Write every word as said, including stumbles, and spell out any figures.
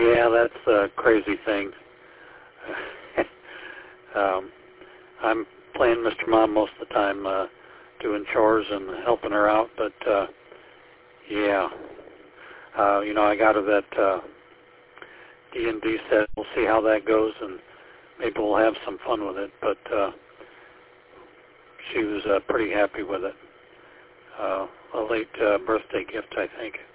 Yeah, that's a crazy thing. um, I'm playing Mister Mom most of the time, uh, doing chores and helping her out, but uh, yeah, uh, you know, I got her that uh, D and D set. We'll see how that goes, and maybe we'll have some fun with it, but uh, she was uh, pretty happy with it. Uh, a late uh, birthday gift, I think.